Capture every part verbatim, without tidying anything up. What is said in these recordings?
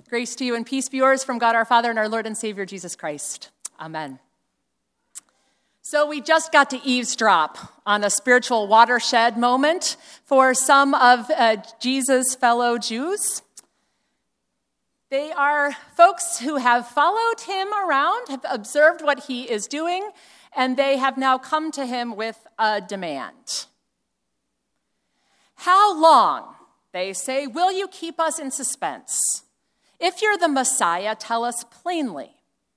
Grace to you and peace be yours from God our Father and our Lord and Savior Jesus Christ. Amen. So we just got to eavesdrop on a spiritual watershed moment for some of uh, Jesus' fellow Jews. They are folks who have followed him around, have observed what he is doing, and they have now come to him with a demand. How long, they say, will you keep us in suspense? If you're the Messiah, tell us plainly.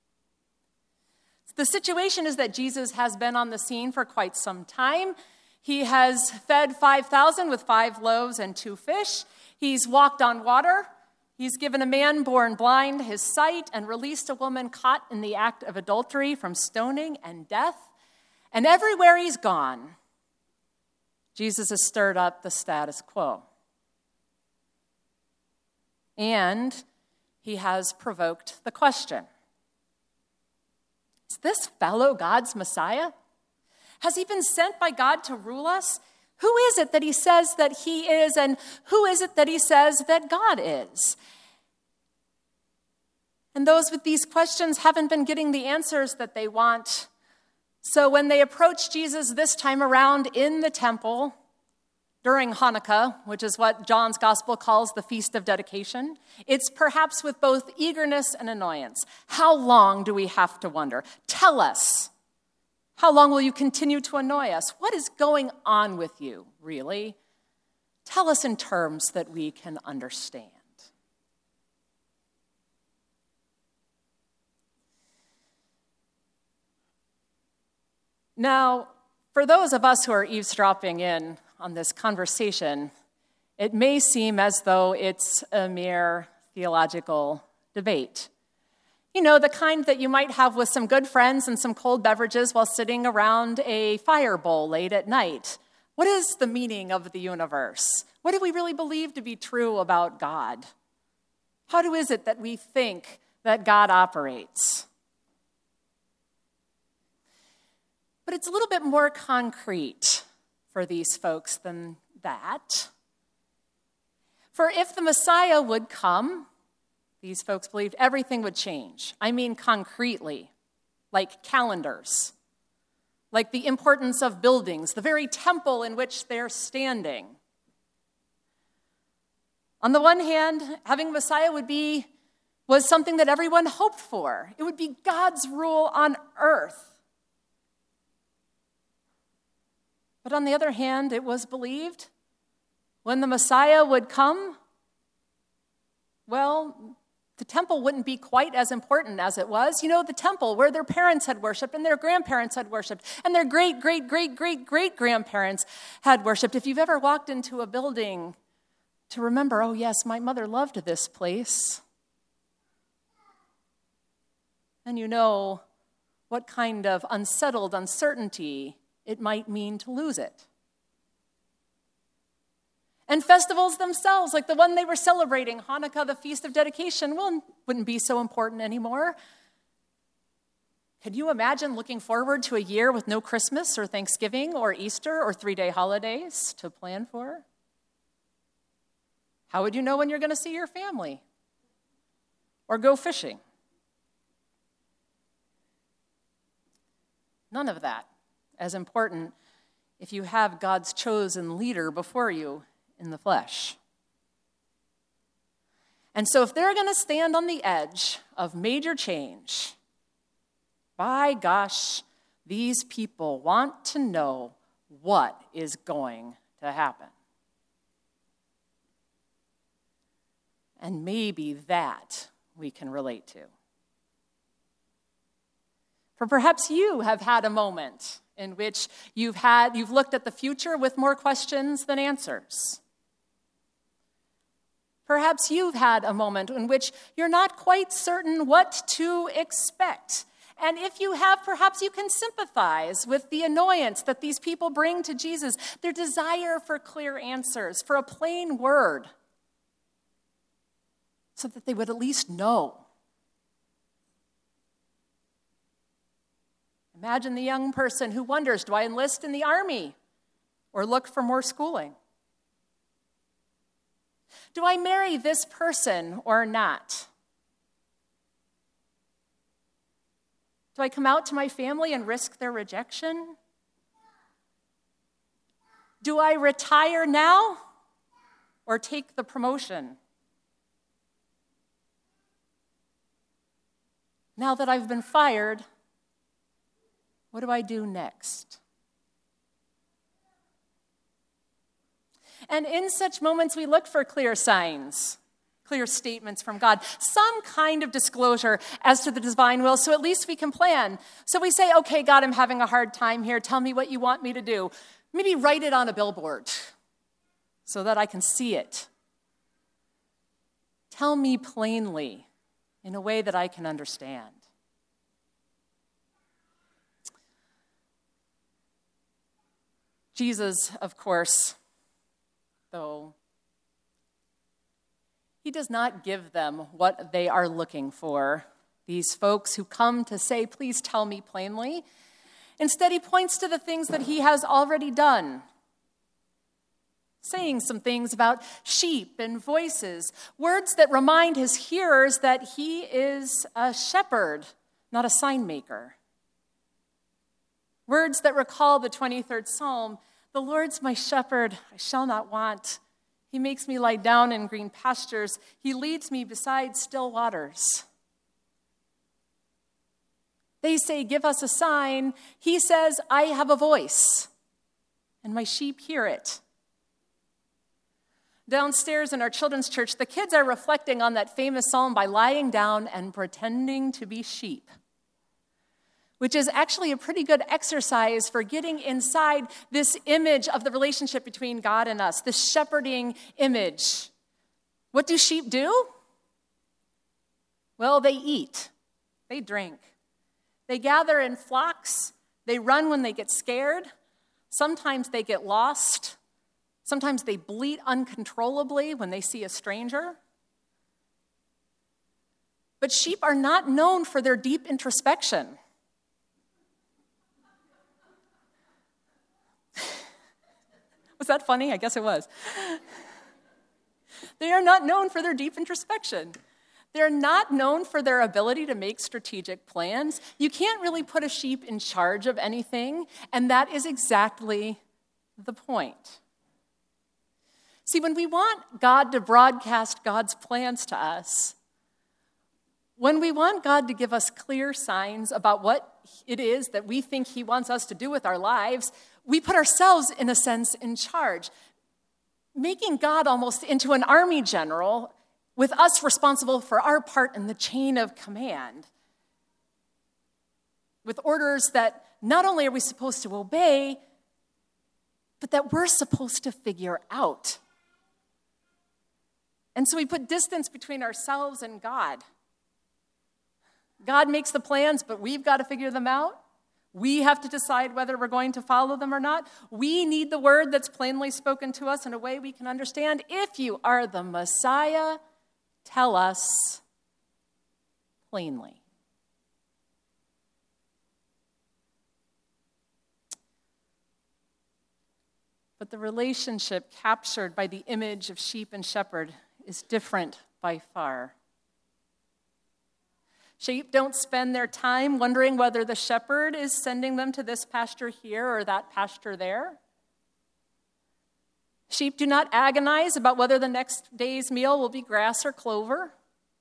The situation is that Jesus has been on the scene for quite some time. He has fed five thousand with five loaves and two fish. He's walked on water. He's given a man born blind his sight and released a woman caught in the act of adultery from stoning and death. And everywhere he's gone, Jesus has stirred up the status quo. And he has provoked the question. Is this fellow God's Messiah? Has he been sent by God to rule us? Who is it that he says that he is, and who is it that he says that God is? And those with these questions haven't been getting the answers that they want. So when they approach Jesus this time around in the temple, during Hanukkah, which is what John's gospel calls the Feast of Dedication, it's perhaps with both eagerness and annoyance. How long do we have to wonder? Tell us. How long will you continue to annoy us? What is going on with you, really? Tell us in terms that we can understand. Now, for those of us who are eavesdropping in on this conversation, it may seem as though it's a mere theological debate. You know, the kind that you might have with some good friends and some cold beverages while sitting around a fire bowl late at night. What is the meaning of the universe? What do we really believe to be true about God? How do is it that we think that God operates? But it's a little bit more concrete for these folks than that. For if the Messiah would come, these folks believed everything would change. I mean concretely, like calendars, like the importance of buildings, the very temple in which they're standing. On the one hand, having a Messiah would be, was something that everyone hoped for. It would be God's rule on earth. But on the other hand, it was believed when the Messiah would come, well, the temple wouldn't be quite as important as it was. You know, the temple where their parents had worshiped and their grandparents had worshiped and their great, great, great, great, great grandparents had worshiped. If you've ever walked into a building to remember, oh yes, my mother loved this place, then you know what kind of unsettled uncertainty it might mean to lose it. And festivals themselves, like the one they were celebrating, Hanukkah, the Feast of Dedication, well, wouldn't be so important anymore. Could you imagine looking forward to a year with no Christmas or Thanksgiving or Easter or three-day holidays to plan for? How would you know when you're going to see your family or go fishing? None of that as important if you have God's chosen leader before you in the flesh. And so if they're going to stand on the edge of major change, by gosh, these people want to know what is going to happen. And maybe that we can relate to. For perhaps you have had a moment in which you've had you've looked at the future with more questions than answers. Perhaps you've had a moment in which you're not quite certain what to expect. And if you have, perhaps you can sympathize with the annoyance that these people bring to Jesus, their desire for clear answers, for a plain word, so that they would at least know. Imagine the young person who wonders, do I enlist in the army or look for more schooling? Do I marry this person or not? Do I come out to my family and risk their rejection? Do I retire now or take the promotion? Now that I've been fired, what do I do next? And in such moments, we look for clear signs, clear statements from God, some kind of disclosure as to the divine will, so at least we can plan. So we say, okay, God, I'm having a hard time here. Tell me what you want me to do. Maybe write it on a billboard so that I can see it. Tell me plainly in a way that I can understand. Jesus, of course, though, he does not give them what they are looking for, these folks who come to say, please tell me plainly. Instead, he points to the things that he has already done, saying some things about sheep and voices, words that remind his hearers that he is a shepherd, not a sign maker. Words that recall the twenty-third Psalm, the Lord's my shepherd, I shall not want. He makes me lie down in green pastures. He leads me beside still waters. They say, give us a sign. He says, I have a voice, and my sheep hear it. Downstairs in our children's church, the kids are reflecting on that famous psalm by lying down and pretending to be sheep, which is actually a pretty good exercise for getting inside this image of the relationship between God and us, this shepherding image. What do sheep do? Well, they eat, they drink, they gather in flocks, they run when they get scared, sometimes they get lost, sometimes they bleat uncontrollably when they see a stranger. But sheep are not known for their deep introspection. Was that funny? I guess it was. They are not known for their deep introspection. They're not known for their ability to make strategic plans. You can't really put a sheep in charge of anything, and that is exactly the point. See, when we want God to broadcast God's plans to us, when we want God to give us clear signs about what it is that we think he wants us to do with our lives, we put ourselves, in a sense, in charge, making God almost into an army general with us responsible for our part in the chain of command, with orders that not only are we supposed to obey, but that we're supposed to figure out. And so we put distance between ourselves and God. God makes the plans, but we've got to figure them out. We have to decide whether we're going to follow them or not. We need the word that's plainly spoken to us in a way we can understand. If you are the Messiah, tell us plainly. But the relationship captured by the image of sheep and shepherd is different by far. Sheep don't spend their time wondering whether the shepherd is sending them to this pasture here or that pasture there. Sheep do not agonize about whether the next day's meal will be grass or clover.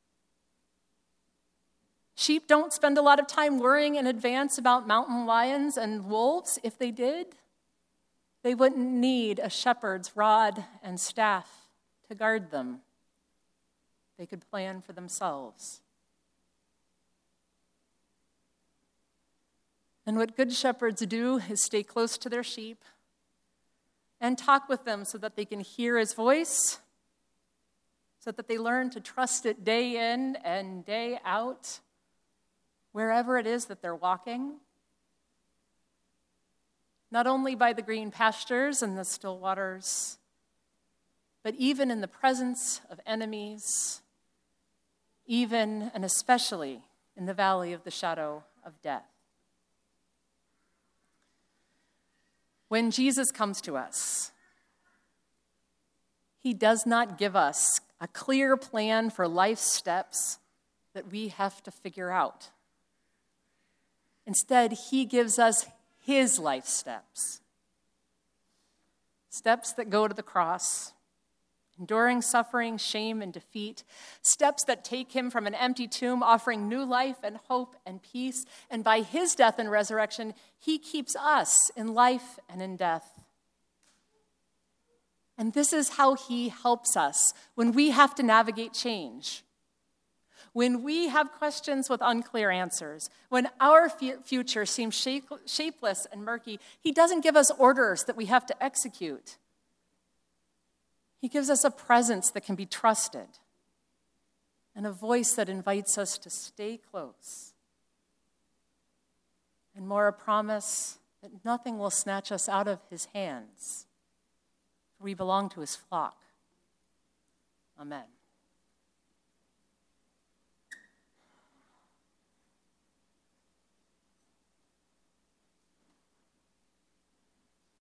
Sheep don't spend a lot of time worrying in advance about mountain lions and wolves. If they did, they wouldn't need a shepherd's rod and staff to guard them. They could plan for themselves. And what good shepherds do is stay close to their sheep and talk with them so that they can hear his voice, so that they learn to trust it day in and day out, wherever it is that they're walking. Not only by the green pastures and the still waters, but even in the presence of enemies, even and especially in the valley of the shadow of death. When Jesus comes to us, he does not give us a clear plan for life's steps that we have to figure out. Instead, he gives us his life steps. Steps that go to the cross, enduring suffering, shame, and defeat. Steps that take him from an empty tomb, offering new life and hope and peace. And by his death and resurrection, he keeps us in life and in death. And this is how he helps us when we have to navigate change. When we have questions with unclear answers, when our f- future seems shape- shapeless and murky, he doesn't give us orders that we have to execute. He gives us a presence that can be trusted and a voice that invites us to stay close. And more, a promise that nothing will snatch us out of his hands. We belong to his flock. Amen.